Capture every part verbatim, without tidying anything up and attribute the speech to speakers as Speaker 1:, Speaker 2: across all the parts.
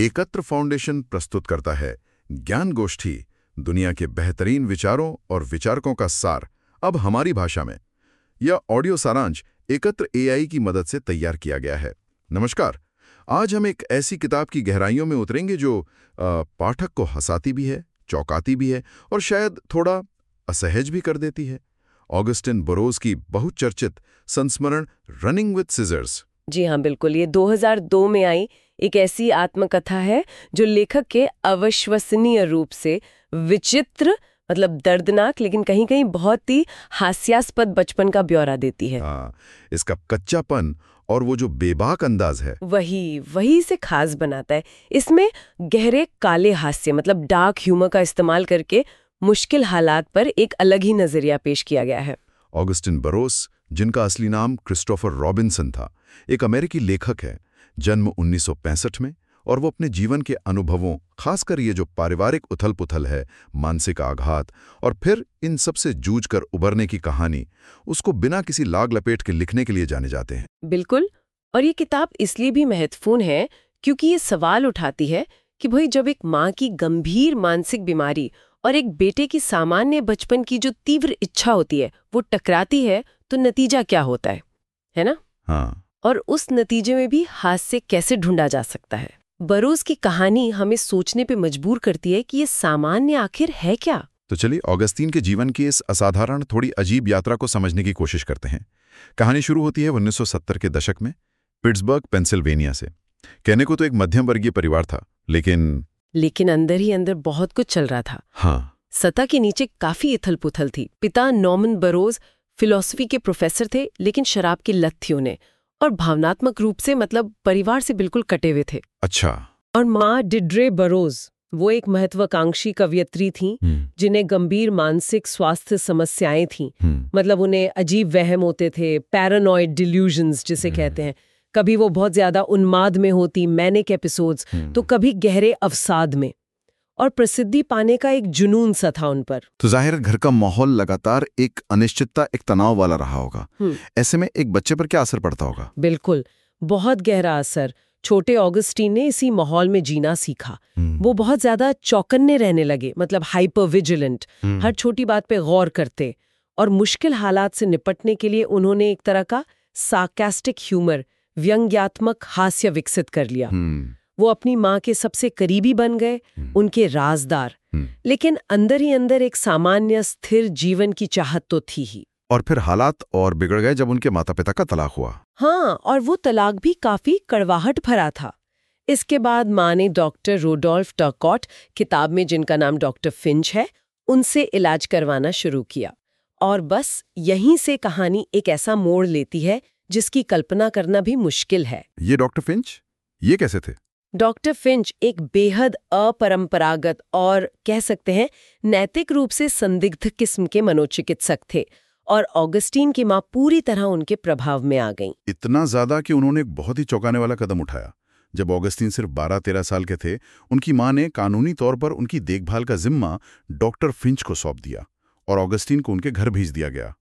Speaker 1: एकत्र फाउंडेशन प्रस्तुत करता है ज्ञान गोष्ठी, दुनिया के बेहतरीन विचारों और विचारकों का सार अब हमारी भाषा में। यह ऑडियो सारांश एकत्र एआई की मदद से तैयार किया गया है। नमस्कार, आज हम एक ऐसी किताब की गहराइयों में उतरेंगे जो आ, पाठक को हंसाती भी है, चौंकाती भी है और शायद थोड़ा असहज भी कर देती है। ऑगस्टिन बरोज की बहुचर्चित संस्मरण रनिंग विद सिजर्स।
Speaker 2: जी हाँ, बिल्कुल। ये दो हज़ार दो में आई एक ऐसी आत्मकथा है जो लेखक के अविश्वसनीय रूप से विचित्र, मतलब दर्दनाक, लेकिन कहीं कहीं बहुत ही हास्यास्पद बचपन का ब्यौरा देती है।
Speaker 1: हाँ, इसका कच्चापन और वो जो बेबाक अंदाज है
Speaker 2: वही वही इसे खास बनाता है। इसमें गहरे काले हास्य, मतलब डार्क ह्यूमर का इस्तेमाल करके मुश्किल हालात पर एक अलग ही नजरिया पेश किया गया है।
Speaker 1: ऑगस्टिन बरोज, जिनका असली नाम क्रिस्टोफर रॉबिन्सन था, एक अमेरिकी लेखक है। जन्म उन्नीस सौ पैंसठ में, और वो अपने जीवन के अनुभवों, खासकर ये जो पारिवारिक उथल-पुथल है, मानसिक आघात और फिर इन सब से जूझ कर उबरने की कहानी, उसको बिना किसी लाग लपेट के लिखने के लिए जाने जाते हैं।
Speaker 2: बिल्कुल। और ये किताब इसलिए भी महत्वपूर्ण है क्योंकि ये सवाल उठाती है कि भाई, जब एक माँ की गंभीर मानसिक बीमारी और एक बेटे की सामान्य बचपन की जो तीव्र इच्छा होती है वो टकराती है, तो नतीजा क्या होता है, है ना?
Speaker 1: हाँ।
Speaker 2: और उस नतीजे में भी हास्य कैसे ढूंढा जा सकता है। बरोज की कहानी हमें सोचने पे मजबूर करती है कि ये सामान्य आखिर है क्या।
Speaker 1: तो चलिए ऑगस्टीन के जीवन की इस असाधारण, थोड़ी अजीब यात्रा को समझने की कोशिश करते हैं। कहानी शुरू होती है उन्नीस सौ सत्तर के दशक में, पिट्सबर्ग, पेंसिल्वेनिया से। कहने को तो एक मध्यम वर्गीय परिवार था, लेकिन
Speaker 2: लेकिन अंदर ही अंदर बहुत कुछ चल रहा था।
Speaker 1: हाँ,
Speaker 2: सतह के नीचे काफी इथल पुथल थी। पिता नॉर्मन बरोज फिलॉसफी के प्रोफेसर थे, लेकिन शराब की लत थी उन्हें, और भावनात्मक रूप से, मतलब परिवार से बिल्कुल कटे हुए थे।
Speaker 1: अच्छा।
Speaker 2: और माँ डिड्रे बरोज, वो एक महत्वाकांक्षी कवयित्री थीं, जिन्हें गंभीर मानसिक स्वास्थ्य समस्याएं थीं। मतलब उन्हें अजीब वहम होते थे, पैरानॉइड डिल्यूजन्स जिसे कहते हैं। कभी वो बहुत ज्यादा उन्माद में होती, मैनिक एपिसोड्स, तो कभी गहरे अवसाद में। और प्रसिद्धि पाने का एक जुनून सा था उन पर।
Speaker 1: तो जाहिर घर का माहौल लगातार एक अनिश्चितता, एक तनाव वाला रहा होगा। ऐसे में एक बच्चे पर क्या असर पड़ता होगा?
Speaker 2: बिल्कुल, बहुत गहरा असर। छोटे ऑगस्टीन ने इसी माहौल में जीना सीखा। वो बहुत ज्यादा चौकन्ने रहने लगे, मतलब हाइपर विजिलेंट, हर छोटी बात पे गौर करते, और मुश्किल हालात से निपटने के लिए उन्होंने एक तरह का सार्कास्टिक ह्यूमर, व्यंग्यात्मक हास्य विकसित कर लिया। वो अपनी माँ के सबसे करीबी बन गए, उनके राजदार, लेकिन अंदर ही अंदर एक सामान्य स्थिर जीवन की चाहत तो थी ही।
Speaker 1: और फिर हालात और बिगड़ गए जब उनके माता पिता का तलाक हुआ।
Speaker 2: हाँ, और वो तलाक भी काफी कड़वाहट भरा था। इसके बाद माँ ने डॉक्टर रोडोल्फ टर्कॉट, किताब में जिनका नाम डॉक्टर फिंच है, उनसे इलाज करवाना शुरू किया। और बस यहीं से कहानी एक ऐसा मोड़ लेती है जिसकी कल्पना करना भी मुश्किल है।
Speaker 1: ये डॉक्टर फिंच, ये कैसे थे?
Speaker 2: डॉक्टर फिंच एक बेहद अपरंपरागत और कह सकते हैं नैतिक रूप से संदिग्ध किस्म के मनोचिकित्सक थे, और ऑगस्टीन की मां पूरी तरह उनके प्रभाव में आ गईं।
Speaker 1: इतना ज्यादा कि उन्होंने एक बहुत ही चौंकाने वाला कदम उठाया। जब ऑगस्टीन सिर्फ बारह तेरह साल के थे, उनकी मां ने कानूनी तौर पर उनकी देखभाल का जिम्मा डॉक्टर फिंच को सौंप दिया और ऑगस्टीन को उनके घर भेज दिया गया।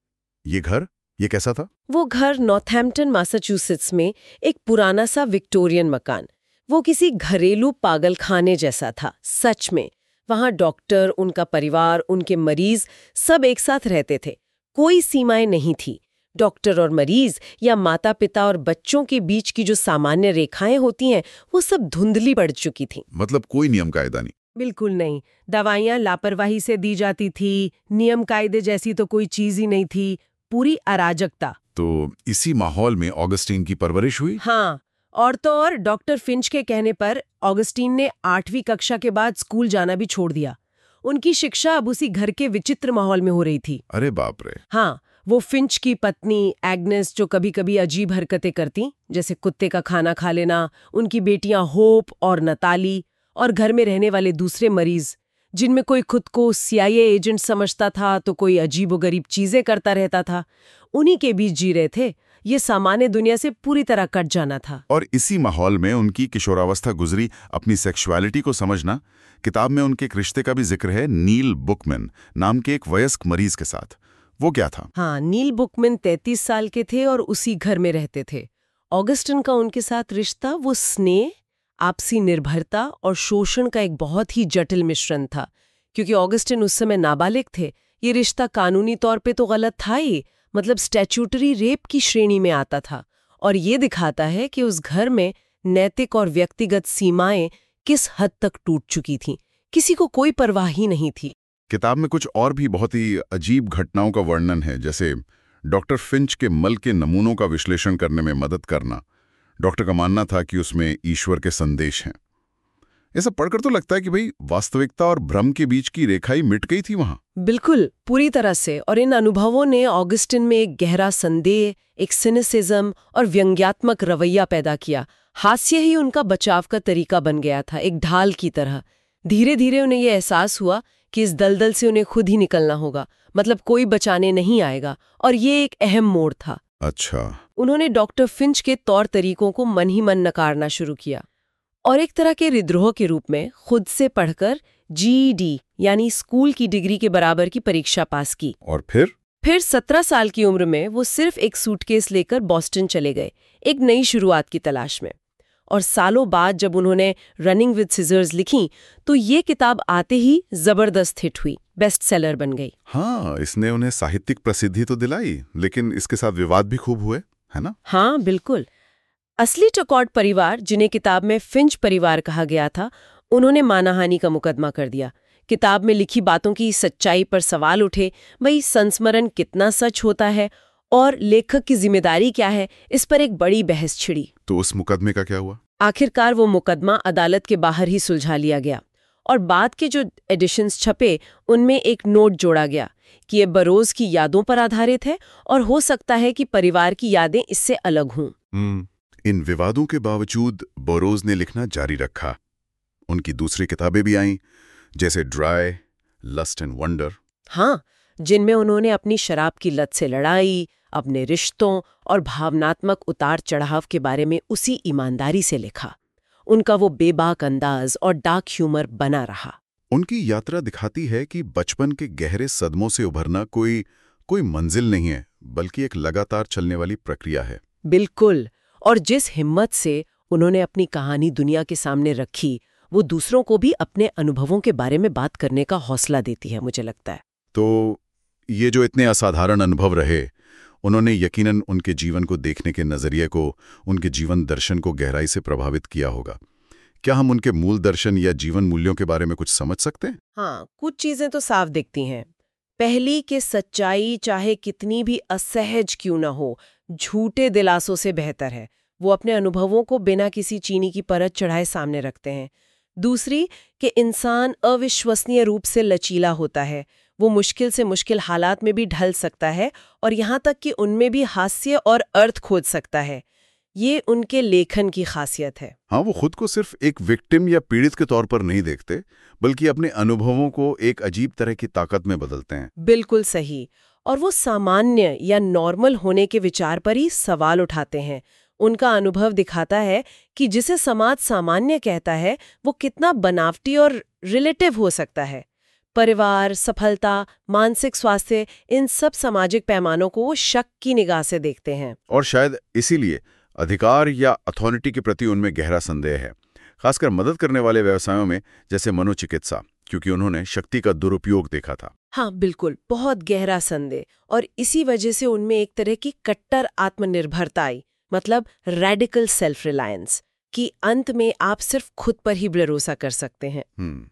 Speaker 1: ये घर, ये कैसा था?
Speaker 2: वो घर नॉर्थहैम्पटन, मैसाचुसेट्स में एक पुराना सा विक्टोरियन मकान। वो किसी घरेलू पागलखाने जैसा था, सच में। वहां डॉक्टर, उनका परिवार, उनके मरीज सब एक साथ रहते थे। कोई सीमाएं नहीं थी। डॉक्टर और मरीज या माता पिता और बच्चों के बीच की जो सामान्य रेखाएं होती हैं, वो सब धुंधली पड़ चुकी थीं।
Speaker 1: मतलब कोई नियम कायदा नहीं?
Speaker 2: बिल्कुल नहीं। दवाइयां लापरवाही से दी जाती थी, नियम कायदे जैसी तो कोई चीज ही नहीं थी, पूरी अराजकता।
Speaker 1: तो इसी माहौल में ऑगस्टीन की परवरिश हुई?
Speaker 2: हाँ, और तो और डॉक्टर फिंच के कहने पर ऑगस्टीन ने आठवीं कक्षा के बाद स्कूल जाना भी छोड़ दिया। उनकी शिक्षा अब उसी घर के विचित्र माहौल में हो रही थी।
Speaker 1: अरे बाप रे।
Speaker 2: हाँ, वो फिंच की पत्नी एग्नेस, जो कभी कभी अजीब हरकतें करती, जैसे कुत्ते का खाना खा लेना, उनकी बेटियां होप और नताली, और घर में रहने वाले दूसरे मरीज, जिनमें कोई खुद को सीआईए एजेंट समझता था तो कोई अजीबोगरीब चीजें करता रहता था, उन्हीं के बीच जी रहे थे। ये सामान्य दुनिया से पूरी तरह कट जाना था।
Speaker 1: और इसी माहौल में उनकी किशोरावस्था गुजरी, अपनी सेक्सुअलिटी को समझना। किताब में उनके एक रिश्ते का भी जिक्र है, नील बुकमैन नाम के एक वयस्क मरीज के साथ। वो क्या था?
Speaker 2: हाँ, नील बुकमैन तैंतीस साल के थे और उसी घर में रहते थे। ऑगस्टिन का उनके साथ रिश्ता वो स्नेह, आपसी निर्भरता और शोषण का एक बहुत ही जटिल मिश्रण था, क्योंकि ऑगस्टिन उस समय नाबालिग थे। ये रिश्ता कानूनी तौर पे तो गलत था ही, मतलब स्टैट्यूटरी रेप की श्रेणी में आता था। और ये दिखाता है कि उस घर में नैतिक और व्यक्तिगत सीमाएं किस हद तक टूट चुकी थीं। किसी को कोई परवाह ही नहीं थी।
Speaker 1: किताब में कुछ और भी बहुत ही अजीब घटनाओं का वर्णन है, जैसे डॉक्टर फिंच के मल के नमूनों का विश्लेषण करने में मदद करना। डॉक्टर का मानना था कि उसमें ईश्वर के संदेश हैं। ऐसा पढ़कर तो लगता है कि भाई वास्तविकता और भ्रम के बीच की रेखा ही मिट गई थी वहां।
Speaker 2: बिल्कुल, पूरी तरह से। और इन अनुभवों ने ऑगस्टिन में एक गहरा संदेह, एक सिनिसिज्म और व्यंग्यात्मक रवैया पैदा किया। हास्य ही उनका बचाव का तरीका बन गया था, एक ढाल की तरह। धीरे धीरे उन्हें यह एहसास हुआ कि इस दलदल से उन्हें खुद ही निकलना होगा, मतलब कोई बचाने नहीं आएगा। और ये एक अहम मोड़ था।
Speaker 1: अच्छा।
Speaker 2: उन्होंने डॉक्टर फिंच के तौर तरीकों को मन ही मन नकारना शुरू किया और एक तरह के विद्रोह के रूप में खुद से पढ़कर जीईडी यानी स्कूल की डिग्री के बराबर की परीक्षा पास की।
Speaker 1: और फिर
Speaker 2: फिर सत्रह साल की उम्र में वो सिर्फ एक सूटकेस लेकर बॉस्टन चले गए, एक नई शुरुआत की तलाश में। और सालों बाद जब उन्होंने रनिंग विद सिजर्स लिखी तो ये किताब आते ही जबरदस्त हिट हुई, बेस्ट सेलर बन गई।
Speaker 1: हाँ, इसने उन्हें साहित्यिक प्रसिद्धि तो दिलाई, लेकिन इसके साथ विवाद भी खूब हुए, है ना?
Speaker 2: हाँ बिल्कुल। असली टकॉर्ड परिवार, जिन्हें किताब में फिंच परिवार कहा गया था, उन्होंने मानहानि का मुकदमा कर दिया। किताब में लिखी बातों की सच्चाई पर सवाल उठे, भाई संस्मरण कितना सच होता है और लेखक की जिम्मेदारी क्या है, इस पर एक बड़ी बहस छिड़ी।
Speaker 1: तो उस मुकदमे का क्या हुआ?
Speaker 2: आखिरकार वो मुकदमा अदालत के बाहर ही सुलझा लिया गया और बाद के जो एडिशंस छपे उनमें एक नोट जोड़ा गया कि ये बरोज की यादों पर आधारित है और हो सकता है कि परिवार की यादें इससे अलग हों।
Speaker 1: इन विवादों के बावजूद बोरोज ने लिखना जारी रखा। उनकी दूसरी किताबें भी आईं, जैसे ड्राई, लस्ट एंड वंडर।
Speaker 2: हाँ, जिनमें उन्होंने अपनी शराब की लत से लड़ाई, अपने रिश्तों और भावनात्मक उतार चढ़ाव के बारे में उसी ईमानदारी से लिखा। उनका वो बेबाक अंदाज और डार्क ह्यूमर बना रहा।
Speaker 1: उनकी यात्रा दिखाती है कि बचपन के गहरे सदमों से उभरना कोई कोई मंजिल नहीं है, बल्कि एक लगातार चलने वाली प्रक्रिया है।
Speaker 2: बिल्कुल। और जिस हिम्मत से उन्होंने अपनी कहानी दुनिया के सामने रखी, वो दूसरों को भी अपने अनुभवों के बारे में बात करने का हौसला देती है, मुझे लगता है।
Speaker 1: तो ये जो इतने असाधारण अनुभव रहे, उन्होंने यकीनन उनके जीवन को देखने के नजरिए को, उनके जीवन दर्शन को गहराई से प्रभावित किया होगा। क्या हम उनके मूल दर्शन या जीवन मूल्यों के बारे में कुछ समझ सकते हैं?
Speaker 2: हाँ, कुछ चीजें तो साफ दिखती हैं। पहली कि सच्चाई चाहे कितनी भी असहज क्यों न हो, झूठे दिलासों से बेहतर है। वो अपने अनुभवों को बिना किसी चीनी की परत चढ़ाए सामने रखते हैं। दूसरी कि इंसान अविश्वसनीय रूप से लचीला होता है। वो मुश्किल से मुश्किल हालात में भी ढल सकता है और यहाँ तक कि उनमें भी हास्य और अर्थ खोज सकता है। ये उनके लेखन की खासियत है।
Speaker 1: हाँ, वो खुद को सिर्फ एक विक्टिम या पीड़ित के तौर पर नहीं देखते, बल्कि अपने अनुभवों को एक अजीब तरह की ताकत में बदलते हैं।
Speaker 2: बिल्कुल सही। और वो सामान्य या नॉर्मल होने के विचार पर ही सवाल उठाते हैं। उनका अनुभव दिखाता है कि जिसे समाज सामान्य कहता है वो कितना बनावटी और रिलेटिव हो सकता है। परिवार, सफलता, मानसिक स्वास्थ्य, इन सब सामाजिक पैमानों को वो शक की निगाह से देखते हैं।
Speaker 1: और शायद इसीलिए अधिकार या अथॉरिटी के प्रति उनमें गहरा संदेह है, खासकर मदद करने वाले व्यवसायों में, जैसे मनोचिकित्सा, क्योंकि उन्होंने शक्ति का दुरुपयोग देखा था।
Speaker 2: हाँ बिल्कुल, बहुत गहरा संदेह। और इसी वजह से उनमें एक तरह की कट्टर आत्मनिर्भरता आई, मतलब रेडिकल सेल्फ रिलायंस, कि अंत में आप सिर्फ खुद पर ही भरोसा कर सकते हैं।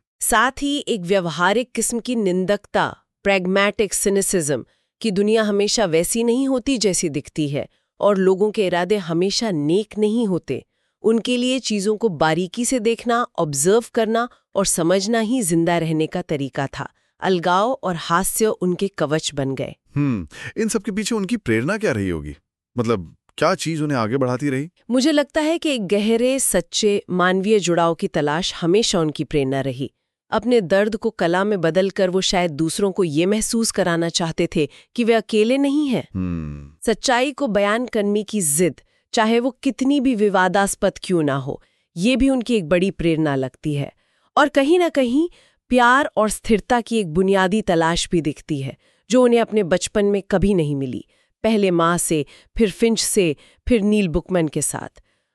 Speaker 2: साथ ही एक व्यवहारिक किस्म की निंदकता, प्रैग्मैटिक सिनिसिज्म, कि दुनिया हमेशा वैसी नहीं होती जैसी दिखती है और लोगों के इरादे हमेशा नेक नहीं होते। उनके लिए चीजों को बारीकी से देखना, ऑब्जर्व करना और समझना ही जिंदा रहने का तरीका था। अलगाव और हास्य उनके कवच बन गए।
Speaker 1: हम्म इन सब के पीछे उनकी प्रेरणा क्या रही होगी? मतलब क्या चीज उन्हें आगे बढ़ाती रही?
Speaker 2: मुझे लगता है कि एक गहरे, सच्चे मानवीय जुड़ाव की तलाश हमेशा उनकी प्रेरणा रही। अपने दर्द को कला में बदलकर वो शायद दूसरों को ये महसूस कराना चाहते थे कि वे अकेले नहीं हैं।
Speaker 1: hmm.
Speaker 2: सच्चाई को बयान करने की जिद, चाहे वो कितनी भी विवादास्पद क्यों ना हो, ये भी उनकी एक बड़ी प्रेरणा लगती है। और कहीं ना कहीं प्यार और स्थिरता की एक बुनियादी तलाश भी दिखती है, जो उन्हें अपने बचपन में कभी नहीं मिली। पहले माँ से, फिर फिंच से, फिर नील बुकमैन के साथ।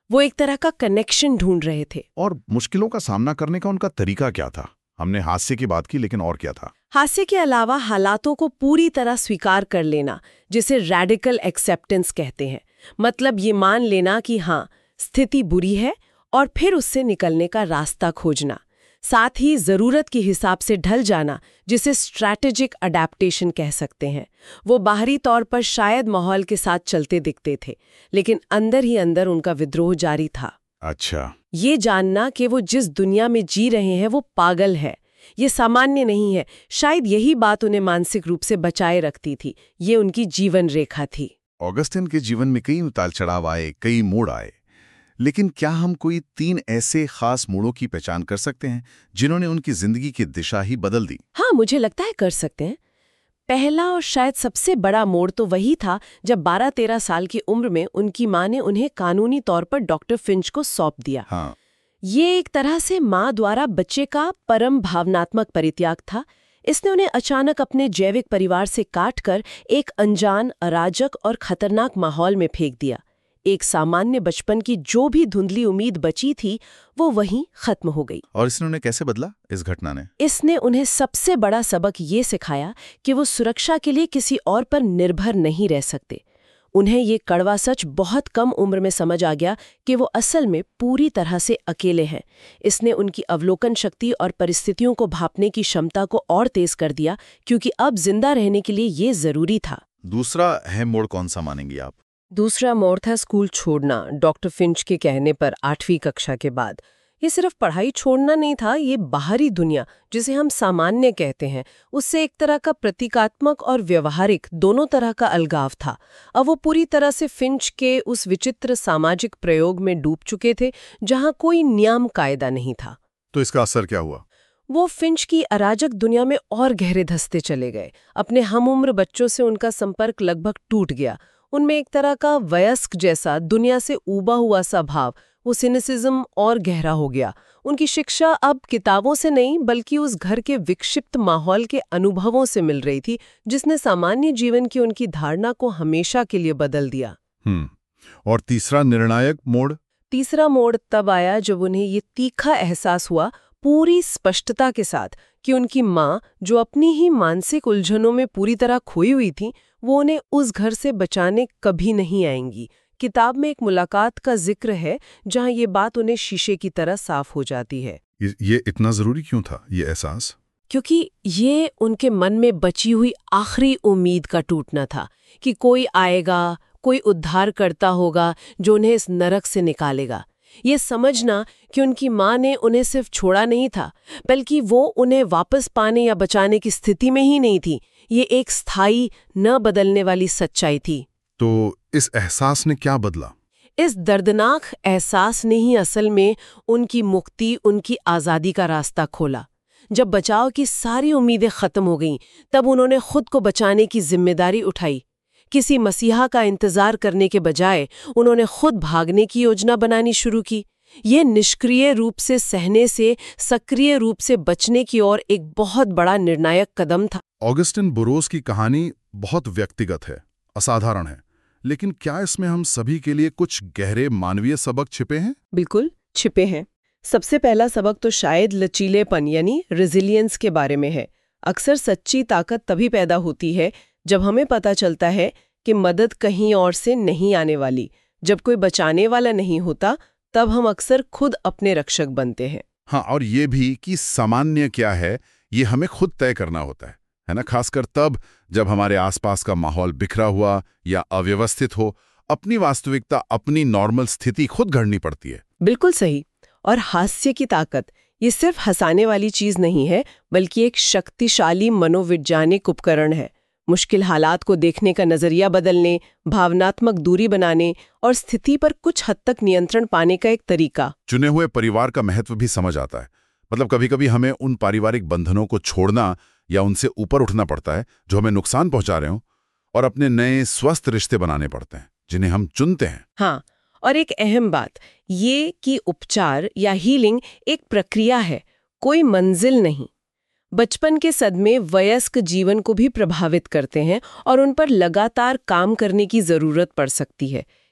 Speaker 2: वो एक तरह का कनेक्शन ढूंढ रहे थे।
Speaker 3: और मुश्किलों का सामना करने का उनका तरीका क्या था? हमने हास्य की बात की, लेकिन और क्या था?
Speaker 2: हास्य के अलावा हालातों को पूरी तरह स्वीकार कर लेना, जिसे रैडिकल एक्सेप्टेंस कहते हैं। मतलब ये मान लेना कि हाँ, स्थिति बुरी है और फिर उससे निकलने का रास्ता खोजना। साथ ही जरूरत के हिसाब से ढल जाना, जिसे स्ट्रैटेजिक अडैप्टेशन कह सकते हैं। वो बाहरी तौर पर शायद माहौल के साथ चलते दिखते थे, लेकिन अंदर ही अंदर उनका विद्रोह जारी था।
Speaker 3: अच्छा।
Speaker 2: ये जानना कि वो जिस दुनिया में जी रहे हैं वो पागल है, ये सामान्य नहीं है, शायद यही बात उन्हें मानसिक रूप से बचाए रखती थी। ये उनकी जीवन रेखा थी।
Speaker 3: ऑगस्टिन के जीवन में कई उतार चढ़ाव आए, कई मोड़ आए, लेकिन क्या हम कोई तीन ऐसे खास मोड़ों की पहचान कर सकते हैं जिन्होंने उनकी जिंदगी की दिशा ही बदल दी?
Speaker 2: हाँ, मुझे लगता है कर सकते हैं। पहला और शायद सबसे बड़ा मोड़ तो वही था जब बारह तेरह साल की उम्र में उनकी माँ ने उन्हें कानूनी तौर पर डॉक्टर फिंच को सौंप दिया।
Speaker 3: हाँ।
Speaker 2: ये एक तरह से माँ द्वारा बच्चे का परम भावनात्मक परित्याग था। इसने उन्हें अचानक अपने जैविक परिवार से काटकर एक अनजान, अराजक और खतरनाक माहौल में फेंक दिया। एक सामान्य बचपन की जो भी धुंधली उम्मीद बची थी, वो वहीं खत्म हो गई।
Speaker 3: और इसने उन्हें कैसे बदला, इस घटना ने?
Speaker 2: इसने उन्हें सबसे बड़ा सबक ये सिखाया कि वो सुरक्षा के लिए किसी और पर निर्भर नहीं रह सकते। उन्हें ये कड़वा सच बहुत कम उम्र में समझ आ गया कि वो असल में पूरी तरह से अकेले हैं। इसने उनकी अवलोकन शक्ति और परिस्थितियों को भांपने की क्षमता को और तेज कर दिया, क्योंकि अब जिंदा रहने के लिए ये जरूरी था।
Speaker 3: दूसरा अहम मोड़ कौन सा मानेंगी आप?
Speaker 2: दूसरा मोड़ था स्कूल छोड़ना। डॉक्टर फिंच के कहने पर आठवीं कक्षा के बाद ये सिर्फ पढ़ाई छोड़ना नहीं था, ये बाहरी दुनिया, जिसे हम सामान्य कहते हैं, उससे एक तरह का प्रतीकात्मक और व्यवहारिक दोनों तरह का अलगाव था। अब वो पूरी तरह से फिंच के उस विचित्र सामाजिक प्रयोग में डूब चुके थे जहां कोई नियम कायदा नहीं था।
Speaker 3: तो इसका असर क्या हुआ?
Speaker 2: वो फिंच की अराजक दुनिया में और गहरे धंसते चले गए। अपने हमउम्र बच्चों से उनका संपर्क लगभग टूट गया। उनमें एक तरह का वयस्क जैसा दुनिया से ऊबा हुआ सा भाव, वो सिनिसिज्म और गहरा हो गया। उनकी शिक्षा अब किताबों से नहीं बल्कि उस घर के विक्षिप्त माहौल के अनुभवों से मिल रही थी, जिसने सामान्य जीवन की उनकी धारणा को हमेशा के लिए बदल दिया।
Speaker 3: हम्म और तीसरा निर्णायक मोड़?
Speaker 2: तीसरा मोड़ तब आया जब उन्हें ये तीखा एहसास हुआ पूरी स्पष्टता के साथ कि उनकी माँ, जो अपनी ही मानसिक उलझनों में पूरी तरह खोई हुई थी, वो उन्हें उस घर से बचाने कभी नहीं आएंगी। किताब में एक मुलाकात का जिक्र है जहां ये बात उन्हें शीशे की तरह साफ हो जाती है।
Speaker 3: ये, ये इतना जरूरी क्यों था, ये एहसास?
Speaker 2: क्योंकि ये उनके मन में बची हुई आखिरी उम्मीद का टूटना था कि कोई आएगा, कोई उद्धार करता होगा जो उन्हें इस नरक से निकालेगा। ये समझना कि उनकी माँ ने उन्हें सिर्फ छोड़ा नहीं था, बल्कि वो उन्हें वापस पाने या बचाने की स्थिति में ही नहीं थी। ये एक स्थायी, न बदलने वाली सच्चाई थी।
Speaker 3: तो इस एहसास ने क्या बदला?
Speaker 2: इस दर्दनाक एहसास ने ही असल में उनकी मुक्ति, उनकी आज़ादी का रास्ता खोला। जब बचाव की सारी उम्मीदें खत्म हो गईं, तब उन्होंने खुद को बचाने की जिम्मेदारी उठाई। किसी मसीहा का इंतजार करने के बजाय उन्होंने खुद भागने की योजना बनानी शुरू की। ये निष्क्रिय रूप से सहने से सक्रिय रूप से बचने की ओर एक बहुत बड़ा निर्णायक कदम था।
Speaker 3: ऑगस्टिन बुरोस की कहानी बहुत व्यक्तिगत है, असाधारण है, लेकिन क्या इसमें हम सभी के लिए कुछ गहरे मानवीय सबक छिपे हैं?
Speaker 2: बिल्कुल छिपे हैं। सबसे पहला सबक तो शायद लचीलेपन यानी रेजिलियंस के बारे में है। अक्सर सच्ची ताकत तभी पैदा होती है जब हमें पता चलता है कि मदद कहीं और से नहीं आने वाली। जब कोई बचाने वाला नहीं होता, तब हम अक्सर खुद अपने रक्षक बनते हैं।
Speaker 3: हाँ, और ये भी कि सामान्य क्या है ये हमें खुद तय करना होता है, है ना? खासकर तब जब हमारे आसपास का माहौल बिखरा हुआ या अव्यवस्थित हो, अपनी वास्तविकता, अपनी नॉर्मल स्थिति खुद गढ़नी पड़ती है।
Speaker 2: बिल्कुल सही। और हास्य की ताकत ये सिर्फ हंसाने वाली चीज नहीं है, बल्कि एक शक्तिशाली मनोवैज्ञानिक उपकरण है। मुश्किल हालात को देखने का नजरिया बदलने, भावनात्मक दूरी बनाने और स्थिति पर कुछ हद तक नियंत्रण पाने का एक तरीका।
Speaker 3: चुने हुए परिवार का महत्व भी समझ आता है। मतलब कभी कभी हमें उन पारिवारिक बंधनों को छोड़ना या उनसे ऊपर उठना पड़ता है जो हमें नुकसान पहुंचा रहे हो, और अपने नए स्वस्थ रिश्ते बनाने पड़ते हैं जिन्हें हम चुनते हैं।
Speaker 2: हाँ, और एक अहम बात ये कि उपचार या हीलिंग एक प्रक्रिया है, कोई मंजिल नहीं। बचपन के सदमे वयस्क जीवन को भी प्रभावित करते हैं और उन पर लगातार काम करने की जरूरत पड़ सकती है।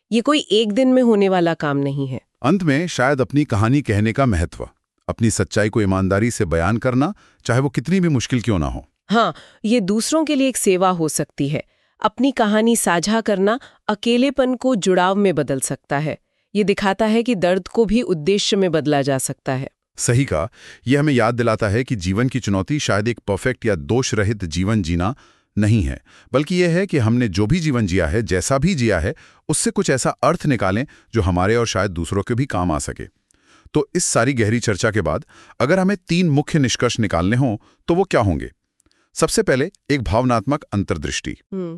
Speaker 2: ये कोई एक दिन में होने वाला काम नहीं है।
Speaker 3: अंत में शायद अपनी कहानी कहने का महत्व, अपनी सच्चाई को ईमानदारी से बयान करना, चाहे वो कितनी भी मुश्किल क्यों ना हो।
Speaker 2: हाँ, ये दूसरों के लिए एक सेवा हो सकती है। अपनी कहानी साझा करना अकेलेपन को जुड़ाव में बदल सकता है। ये दिखाता है कि दर्द को भी उद्देश्य में बदला जा सकता है।
Speaker 3: सही कहा। यह हमें याद दिलाता है कि जीवन की चुनौती शायद एक परफेक्ट या दोष रहित जीवन जीना नहीं है, बल्कि यह है कि हमने जो भी जीवन जिया है, जैसा भी जिया है, उससे कुछ ऐसा अर्थ निकालें जो हमारे और शायद दूसरों के भी काम आ सके। तो इस सारी गहरी चर्चा के बाद अगर हमें तीन मुख्य निष्कर्ष निकालने हों तो वो क्या होंगे? सबसे पहले एक भावनात्मक अंतर्दृष्टि।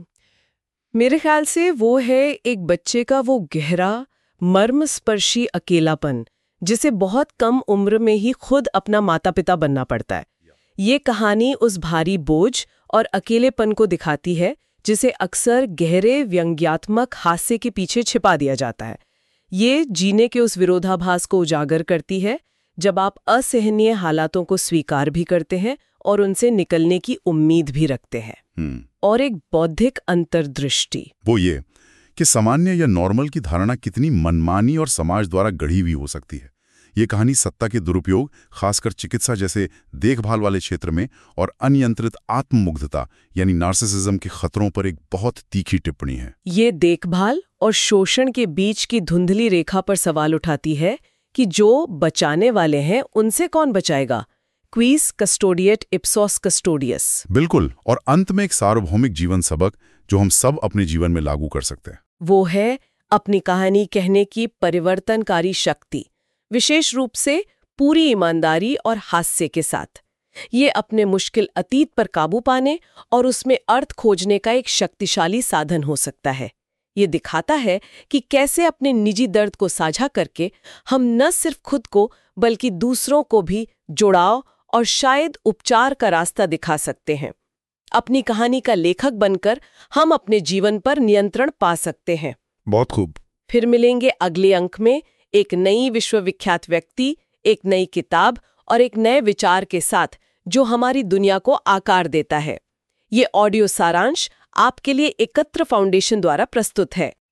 Speaker 2: मेरे ख्याल से वो है एक बच्चे का वो गहरा मर्मस्पर्शी अकेलापन, जिसे बहुत कम उम्र में ही खुद अपना माता पिता बनना पड़ता है। ये कहानी उस भारी बोझ और अकेलेपन को दिखाती है जिसे अक्सर गहरे व्यंग्यात्मक हास्य के पीछे छिपा दिया जाता है। ये जीने के उस विरोधाभास को उजागर करती है जब आप असहनीय हालातों को स्वीकार भी करते हैं और उनसे निकलने की उम्मीद भी रखते हैं। और एक बौद्धिक अंतर्दृष्टि,
Speaker 3: वो ये कि सामान्य या नॉर्मल की धारणा कितनी मनमानी और समाज द्वारा गढ़ी हुई हो सकती है। ये कहानी सत्ता के दुरुपयोग, खासकर चिकित्सा जैसे देखभाल वाले क्षेत्र में, और अनियंत्रित आत्ममुग्धता यानी नार्सिसिज्म के खतरों पर एक बहुत तीखी टिप्पणी है।
Speaker 2: ये देखभाल और शोषण के बीच की धुंधली रेखा पर सवाल उठाती है कि जो बचाने वाले हैं उनसे कौन बचाएगा? क्वीस कस्टोडिएट इप्सोस कस्टोडियस।
Speaker 3: बिल्कुल। और अंत में एक सार्वभौमिक जीवन सबक जो हम सब अपने जीवन में लागू कर सकते हैं,
Speaker 2: वो है अपनी कहानी कहने की परिवर्तनकारी शक्ति, विशेष रूप से पूरी ईमानदारी और हास्य के साथ। ये अपने मुश्किल अतीत पर काबू पाने और उसमें अर्थ खोजने का एक शक्तिशाली साधन हो सकता है। ये दिखाता है कि कैसे अपने निजी दर्द को साझा करके हम न सिर्फ खुद को बल्कि दूसरों को भी जुड़ाव और शायद उपचार का रास्ता दिखा सकते हैं। अपनी कहानी का लेखक बनकर हम अपने जीवन पर नियंत्रण पा सकते हैं।
Speaker 3: बहुत खूब।
Speaker 2: फिर मिलेंगे अगले अंक में एक नई विश्वविख्यात व्यक्ति, एक नई किताब और एक नए विचार के साथ जो हमारी दुनिया को आकार देता है। ये ऑडियो सारांश आपके लिए एकत्र फाउंडेशन द्वारा प्रस्तुत है।